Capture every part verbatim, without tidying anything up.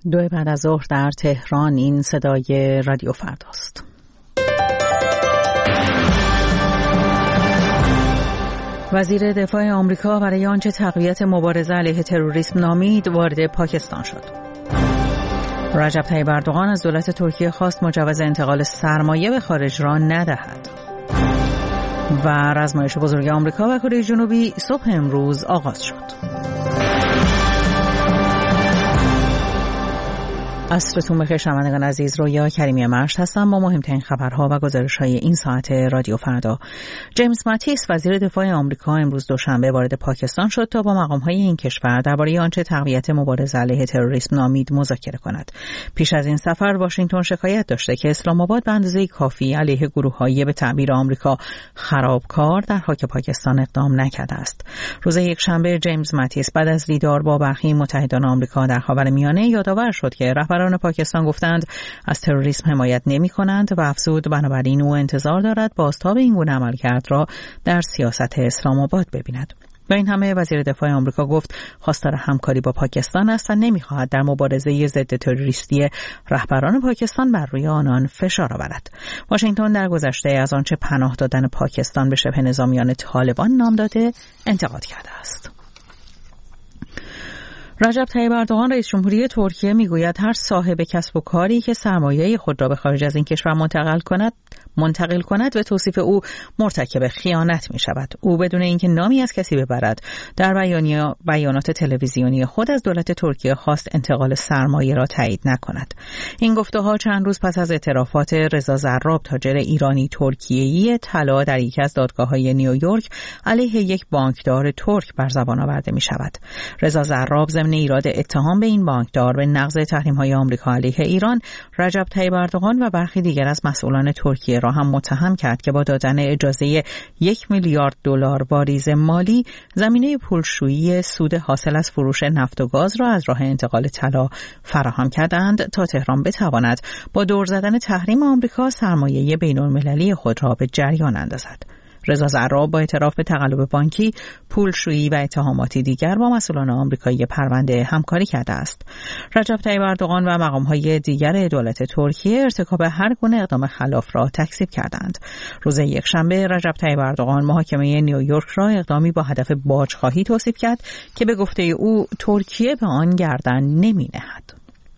دو بعد از ظهر در تهران. این صدای رادیو فرداست. وزیر دفاع آمریکا برای آنچه تقویت مبارزه علیه تروریسم نامید وارد پاکستان شد. رجب طیب اردوغان از دولت ترکیه خواست مجوز انتقال سرمایه به خارج را ندهد. و رزمایش بزرگ آمریکا و کره جنوبی صبح امروز آغاز شد. عصرتون بخیر شنوندگان عزیز، رویا کریمی مشت هستم با مهمترین خبرها و گزارش‌های این ساعت رادیو فردا. جیمز ماتیس وزیر دفاع آمریکا امروز دوشنبه وارد پاکستان شد تا با مقام‌های این کشور درباره آنچه تقویت مبارزه علیه تروریسم نامید مذاکره کند. پیش از این سفر واشنگتن شکایت داشته که اسلام آباد به اندازه کافی علیه گروه‌های به تعبیر آمریکا خرابکار در خاک پاکستان اقدام نکرده است. روز یکشنبه جیمز ماتیس بعد از دیدار با برخی متحدان آمریکا در خاورمیانه یادآور شد که رهبران پاکستان گفتند از تروریسم حمایت نمی کنند و افزود بنابراین او انتظار دارد بازتاب این گونه عملکرد را در سیاست اسلام آباد ببیند. با این همه وزیر دفاع آمریکا گفت خواستار همکاری با پاکستان است و نمی‌خواهد در مبارزه ضد تروریستی رهبران پاکستان بر روی آنان فشار آورد. واشنگتن در گذشته از آنچه پناه دادن پاکستان به شبه نظامیان طالبان نام داده انتقاد کرده است. رجب طیب اردوغان رئیس جمهوری ترکیه میگوید هر صاحب کسب و کاری که سرمایه خود را به خارج از این کشور منتقل کند منتقل کند به توصیف او مرتکب خیانت می شود. او بدون اینکه نامی از کسی ببرد در بیانات تلویزیونی خود از دولت ترکیه خواست انتقال سرمایه را تایید نکند. این گفته‌ها چند روز پس از اعترافات رضا زراب تاجر ایرانی ترکیه‌ای طلا در یکی از دادگاه‌های نیویورک علیه یک بانکدار ترک بر زبان آورده می شود. رضا زراب ضمن ایراد اتهام به این بانکدار به نقض تحریم‌های آمریکا علیه ایران، رجب طیب اردوغان و برخی دیگر از مسئولان ترکیه را هم متهم کرد که با دادن اجازه یک میلیارد دلار واریز مالی زمینه پولشویی سود حاصل از فروش نفت و گاز را از راه انتقال طلا فراهم کردند تا تهران بتواند با دور زدن تحریم آمریکا سرمایه بین‌المللی خود را به جریان اندازد. رضا زراب با اعتراف به تقلب بانکی، پولشویی و اتهاماتی دیگر با مسئولان آمریکایی پرونده همکاری کرده است. رجب طیب اردوغان و مقام‌های دیگر دولت ترکیه ارتکاب هر گونه اقدام خلاف را تکذیب کردند. روز یکشنبه رجب طیب اردوغان محاکمه نیویورک را اقدامی با هدف باجخواهی توصیف کرد که به گفته او ترکیه به آن گردن نمی‌نهد.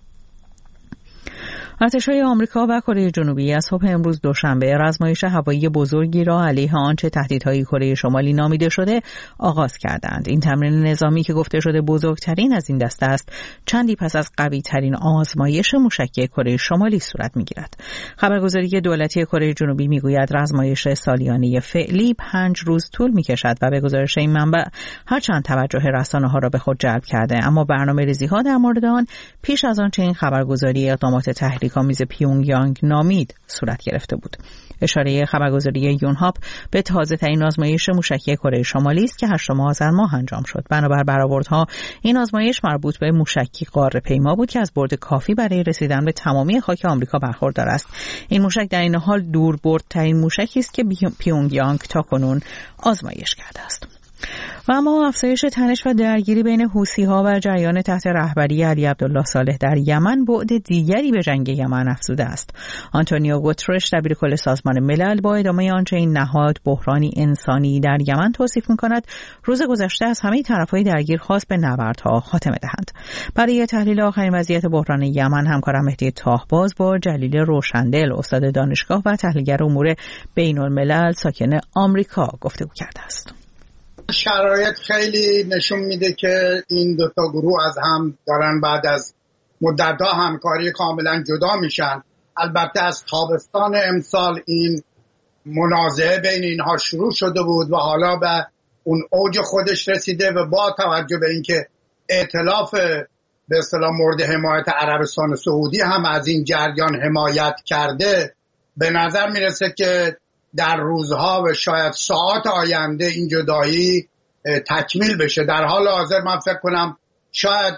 ارتش‌های آمریکا و کره جنوبی از صبح امروز دوشنبه رزمایش هوایی بزرگی را علیه آنچه تهدیدهای کره شمالی نامیده شده آغاز کردند. این تمرین نظامی که گفته شده بزرگترین از این دسته است، چندی پس از قوی‌ترین آزمایش موشکی کره شمالی صورت می‌گیرد. خبرگزاری دولتی کره جنوبی می‌گوید رزمایش سالیانه فعلی پنج روز طول می‌کشد و به گزارش این منبع هرچند توجه رسانه‌ها را به خود جلب کرده، اما برنامه‌ریزی‌ها در مورد آن پیش از آنچه این خبرگزاری اقدامات تحریک آمیز پیونگ یانگ نامید صورت گرفته بود. اشاره خبرگزاری یونهاپ به تازه ترین آزمایش موشکی کره شمالی است که هشتم آذر ماه انجام شد. بنابر برآوردها این آزمایش مربوط به موشکی قاره پیما بود که از برد کافی برای رسیدن به تمامی خاک آمریکا برخوردار است. این موشک در این حال دوربردترین موشکی است که پیونگ یانگ تاکنون آزمایش کرده است. و اما افزایش تنش و درگیری بین حوثی‌ها و جریان تحت رهبری علی عبدالله صالح در یمن بعد دیگری به جنگ یمن افزوده است. آنتونیو گوترش دبیرکل سازمان ملل با ادامه آنچه این نهاد بحرانی انسانی در یمن توصیف می‌کند، روز گذشته از همه طرف‌های درگیر خواست به نبردها خاتمه دهند. برای تحلیل آخرین وضعیت بحران یمن همکارم مهدی تاهباز با جلیل روشندل استاد دانشگاه و تحلیلگر امور بین‌الملل ساکن آمریکا گفتگو کرده است. شرایط خیلی نشون میده که این دوتا گروه از هم دارن بعد از مدت‌ها همکاری کاملا جدا میشن. البته از تابستان امسال این منازعه بین اینها شروع شده بود و حالا به اون اوج خودش رسیده و با توجه به اینکه ائتلاف به اصطلاح مورد حمایت عربستان سعودی هم از این جریان حمایت کرده، به نظر میرسه که در روزها و شاید ساعات آینده این جدایی تکمیل بشه. در حال حاضر من فکر کنم شاید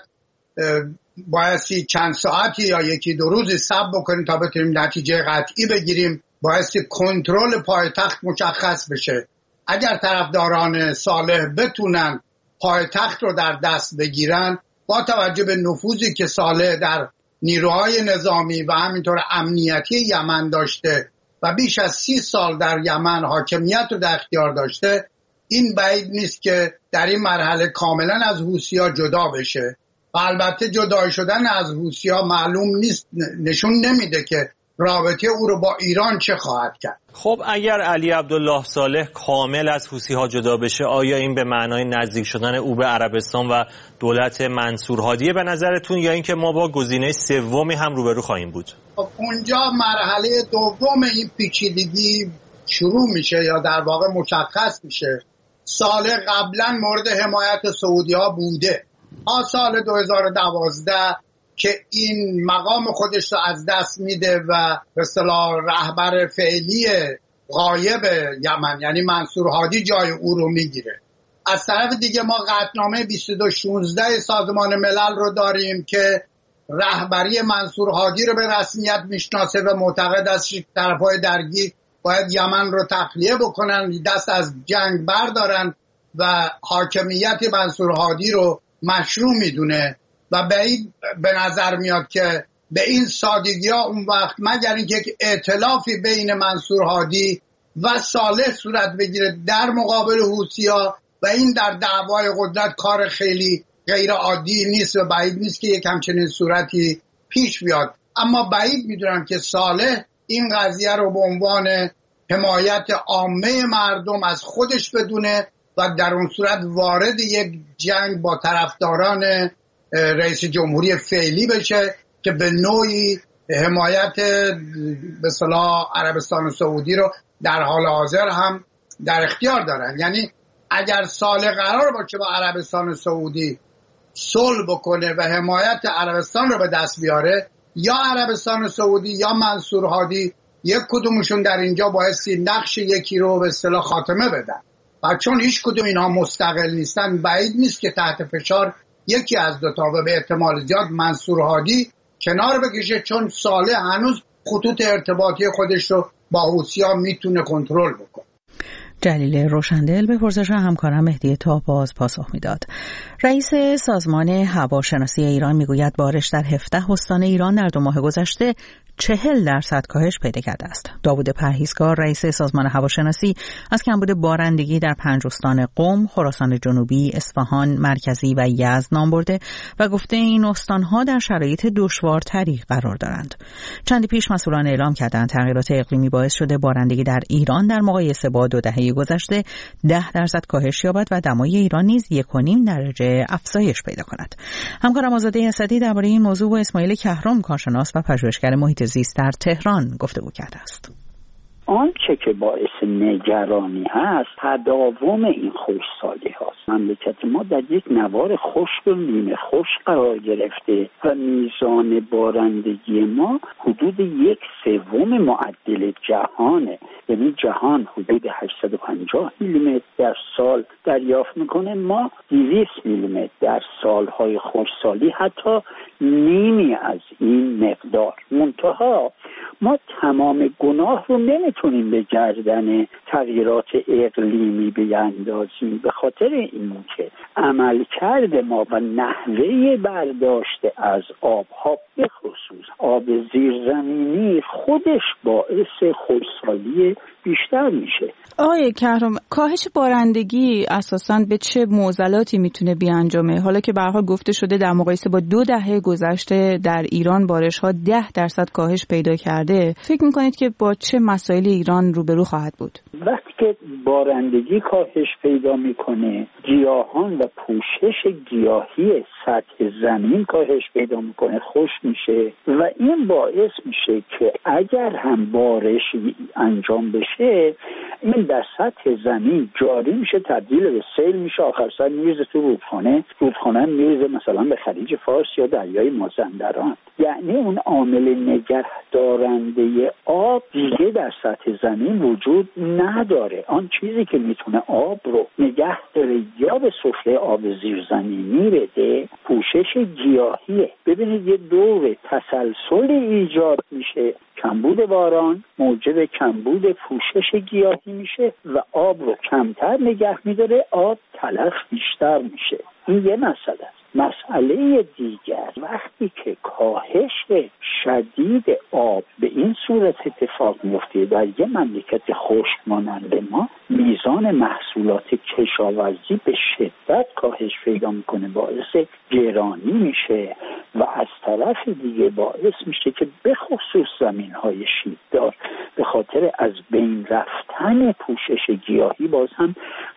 بایستی چند ساعتی یا یکی دو روزی صبر بکنیم تا بتونیم نتیجه قطعی بگیریم. بایستی کنترل پایتخت مشخص بشه. اگر طرفداران صالح بتونن پایتخت رو در دست بگیرن، با توجه به نفوذی که صالح در نیروهای نظامی و همینطور امنیتی یمن داشته و بیش از سی سال در یمن حاکمیت رو در اختیار داشته، این بعید نیست که در این مرحله کاملا از حوثی‌ها جدا بشه. و البته جدا شدن از حوثی‌ها معلوم نیست، نشون نمیده که رابطه او رو با ایران چه خواهد کرد. خب اگر علی عبدالله صالح کامل از حوثی‌ها جدا بشه، آیا این به معنای نزدیک شدن او به عربستان و دولت منصور هادیه به نظرتون، یا اینکه ما با گزینه سومی هم روبرو خواهیم بود؟ خب اونجا مرحله دوم این پیچیدگی شروع میشه یا در واقع مشخص میشه. صالح قبلا مورد حمایت سعودی‌ها بوده. تا سال دو هزار و دوازده که این مقام خودش رو از دست میده و به اصطلاح رهبر فعلی غایب یمن یعنی منصور هادی جای او رو میگیره. از طرف دیگه ما قطعنامه بیست و دو شانزده سازمان ملل رو داریم که رهبری منصور هادی رو به رسمیت میشناسه و معتقد است که طرفای درگیر باید یمن رو تخلیه بکنن، دست از جنگ بردارن و حاکمیت منصور هادی رو مشروع میدونه. و بعید به نظر میاد که به این سادگی ها اون وقت مگر اینکه یک ائتلافی بین منصور هادی و صالح صورت بگیره در مقابل حوثی‌ها و این در دعوای قدرت کار خیلی غیر عادی نیست و بعید نیست که یک همچنین صورتی پیش بیاد. اما بعید میدونم که صالح این قضیه رو به عنوان حمایت عامه مردم از خودش بدونه و در اون صورت وارد یک جنگ با طرفداران رئیس جمهوری فعلی بشه که به نوعی حمایت به اصطلاح عربستان و سعودی رو در حال حاضر هم در اختیار دارن. یعنی اگر صالح قرار باشه با عربستان و سعودی صلح بکنه و حمایت عربستان رو به دست بیاره، یا عربستان و سعودی یا منصور هادی یک کدومشون در اینجا بایستی نقش یکی رو به اصطلاح خاتمه بدن و چون هیچ کدوم اینها مستقل نیستن بعید نیست که تحت فشار یکی از دو تا و به احتمال زیاد منصور هادی کنار بکشه، چون صالح هنوز خطوط ارتباطی خودش رو با حوثی‌ها میتونه کنترل بکنه. جلیل روشندل به پرسش همکارم مهدی تاپاز پاسخ میداد. رئیس سازمان هواشناسی ایران میگوید بارش در هفده استان ایران در دو ماه گذشته چهل درصد کاهش پیدا کرده است. داوود پرهیزکار رئیس سازمان هواشناسی از کمبود بارندگی در پنج استان قم، خراسان جنوبی، اصفهان مرکزی و یزد نام برده و گفته این استانها در شرایط دشوارتری قرار دارند. چندی پیش مسئولان اعلام کردند تغییرات اقلیمی باعث شده بارندگی در ایران در مقایسه با دو دهه گذشته ده درصد کاهش یابد و دمای ایران نیز یک و نیم درجه افزایش پیدا کند. همکارم آزاده اسدی درباره این موضوع با اسماعیل کهرم کارشناس و پژوهشگر محیط زیست در تهران گفتگو کرده است. آنچه که باعث نگرانی هست تداوم این خشکسالی هاست. مملکت ما در یک نوار خشک و نیمه خشک قرار گرفته و میزان بارندگی ما حدود یک سوم معدل جهانه. یعنی جهان حدود هشتصد و پنجاه میلیمتر در سال دریافت میکنه، ما دویست میلیمتر در سالهای خشکسالی حتی نیمی از این مقدار. منتها ما تمام گناه رو نمیتونیم به گردن تغییرات اقلیمی بیاندازیم، به خاطر اینکه عملکرد ما و نحوه برداشت از آبها به خصوص آب زیرزمینی خودش باعث خشکسالی بیشتر میشه. آقای کهرم، کاهش بارندگی اساساً به چه معضلاتی میتونه بیانجامه؟ حالا که به هر حال گفته شده در مقایسه با دو دهه گذشته در ایران بارش‌ها ده درصد کاهش پیدا کرده، فکر میکنید که با چه مسائل ایران روبرو خواهد بود؟ وقتی که بارندگی کاهش پیدا میکنه، گیاهان و پوشش گیاهی سطح زمین کاهش پیدا میکنه، خشک میشه و این باعث میشه که اگر هم بارش انجام بشه این در سطح زمین جاری میشه، تبدیل به سیل میشه، آخر سر میرزه تو رودخانه، رودخانه میرزه مثلا به خلیج فارس یا دریای مازندران. یعنی اون عامل نگهدارنده آب دیگه در سطح زمین وجود نداره. آن چیزی که میتونه آب رو نگه داره یا به سفره آب زیرزمینی بده پوشش گیاهیه. ببینید یه دور تسلسل ایجاد میشه، کمبود باران موجب کمبود پوشش گیاهی میشه و آب رو کمتر نگه میداره، آب تلف بیشتر میشه. این یه مسئله است. مسئله دیگر وقتی که کاهش شدید آب به این صورت اتفاق میفته در یه مملکت خشک مانند ما، میزان محصولات کشاورزی به شدت کاهش پیدا میکنه، باعث گرانی میشه و از طرف دیگه باعث میشه که به خصوص زمین‌های شیبدار به خاطر از بین رفتن پوشش گیاهی باز هم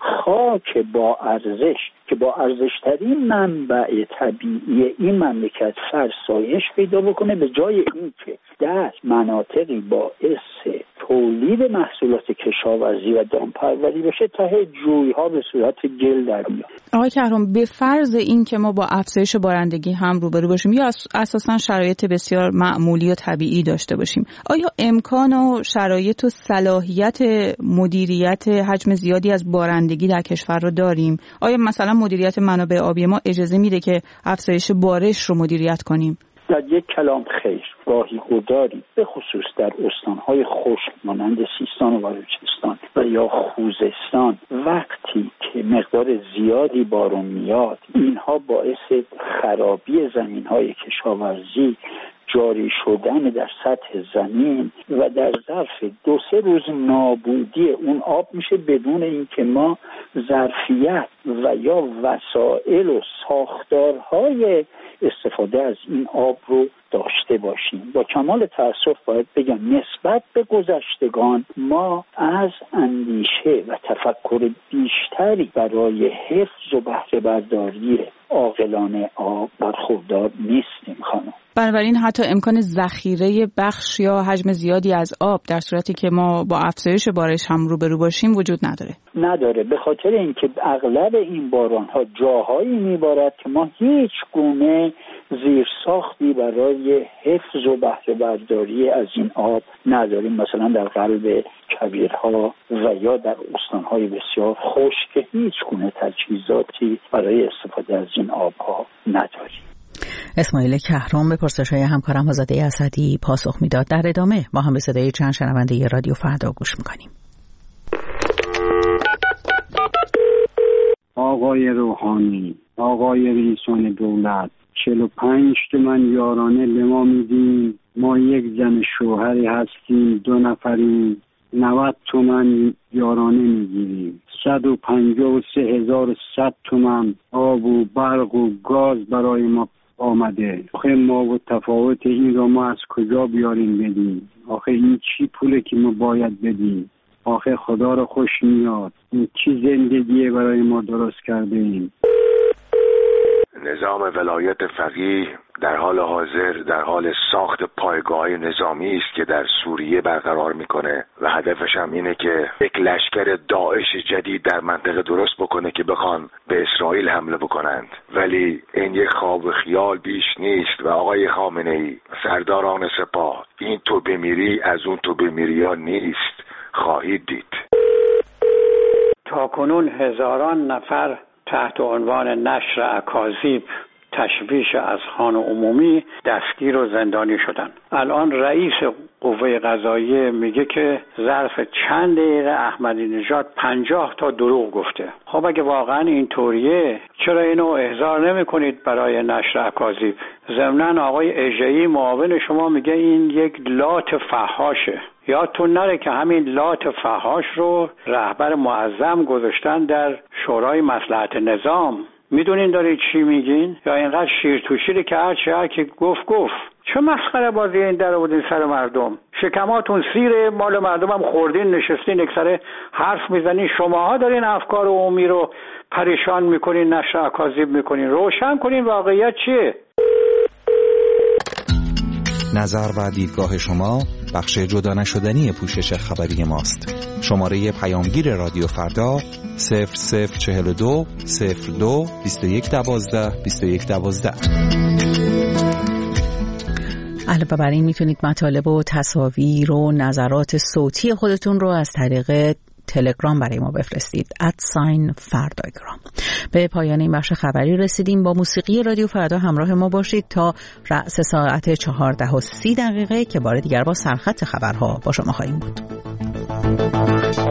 خاک با ارزش که با ارزشترین منبع طبیعی این مملکت فرسایش پیدا بکنه، به جای اینکه در مناطقی باعث تولید محصولات کشاورزی و دامپروری بشه تا جوی‌ها به صورت گل در میاد. آقای کهرم، به فرض این که ما با افزایش بارندگی هم روبرو باشیم یا اساساً شرایط بسیار معمولی و طبیعی داشته باشیم، آیا امکان و شرایط و صلاحیت مدیریت حجم زیادی از بارندگی در کشور رو داریم؟ آیا مثلا مدیریت منابع آبی ما اجازه میده که افزایش بارش رو مدیریت کنیم؟ در یک کلام خیر، راهی گذاری به خصوص در استانهای خشک مانند سیستان و بلوچستان و یا خوزستان وقتی که مقدار زیادی بارون میاد، اینها باعث خرابی زمینهای کشاورزی، جاری شدن در سطح زمین و در ظرف دو سه روز نابودی اون آب میشه بدون اینکه ما ظرفیت و یا وسایل و ساختارهای استفاده از این آب رو داشته باشیم. با کمال تأسف باید بگم نسبت به گذشتگان ما از اندیشه و تفکر بیشتری برای حفظ و بهره برداری عاقلانه آب برخوردار نیستیم خانم. بنابراین حتی امکان ذخیره بخش یا حجم زیادی از آب در صورتی که ما با افزایش بارش هم روبرو باشیم وجود نداره. نداره به خاطر اینکه اغلب این باران‌ها جاهایی میبارد که ما هیچ گونه زیرساختی برای حفظ و بهره برداری از این آب نداریم، مثلا در قلب کویرها و یا در استان‌های بسیار خشک که هیچ گونه تجهیزاتی برای استفاده از این آب‌ها نداریم. اسماعیل کهرم به پرسش‌های همکارم آزاده اسدی پاسخ میداد. در ادامه ما هم به صدای چند شنونده رادیو فردا گوش میکنیم. آقای روحانی، آقای رئیسان دولت، چهل و پنج تومن یارانه به ما میدیم، ما یک زن شوهری هستیم، دو نفریم، نود تومن یارانه میگیریم، صد و پنجاه و سه هزار و صد تومن آب و برق و گاز برای ما آمده. آخه ما و تفاوت این رو ما از کجا بیاریم بدیم؟ آخه این چی پوله که ما باید بدیم؟ آخه خدا رو خوش میاد، این چی زندگیه برای ما درست کرده ایم؟ نظام ولایت فقیه در حال حاضر در حال ساخت پایگاه نظامی است که در سوریه برقرار میکنه و هدفش هم اینه که یک لشکر داعش جدید در منطقه درست بکنه که بخوان به اسرائیل حمله بکنند. ولی این یک خواب و خیال بیش نیست و آقای خامنه‌ای، سرداران سپاه، این تو بمیری از اون تو بمیری ها نیست، خواهید دید. تا کنون هزاران نفر تحت عنوان نشر اکاذیب، تشویش از خان عمومی دستگیر و زندانی شدن. الان رئیس قوه قضاییه میگه که ظرف چند دقیقه احمدی نژاد پنجاه تا دروغ گفته. خب اگه واقعا این طوریه چرا اینو احضار نمی کنید برای نشر اکاذیب؟ ضمناً آقای اژه‌ای معاون شما میگه این یک لات فحاشه. یادتون نره که همین لات فحاش رو رهبر معظم گذاشتن در شورای مصلحت نظام. میدونین دارید چی میگین؟ یا اینقدر شیر تو شیری که هر چی هر که گفت گفت. چه مسخره بازی این در آوردین سر مردم؟ شکماتون سیره، مال مردم هم خوردین، نشستین یک سره حرف میزنین. شماها دارین افکار عمومی رو پریشان میکنین، نشر اکاذیب میکنین. روشن کنین واقعیت چیه؟ نظر و دیدگاه شما بخش جدا نشدنی پوشش خبری ماست. شماره پیامگیر رادیو فردا صفر صفر چهل و دو صفر دو بیست و یک دوازده بیست و یک دوازده. علاوه بر این میتونید مطالب و تصاویر و نظرات صوتی خودتون رو از طریق تلگرام برای ما بفرستید ادساین فرداگرام. به پایان این بخش خبری رسیدیم. با موسیقی رادیو فردا همراه ما باشید تا رأس ساعت چهارده و سی دقیقه که بار دیگر با سرخط خبرها با شما خواهیم بود.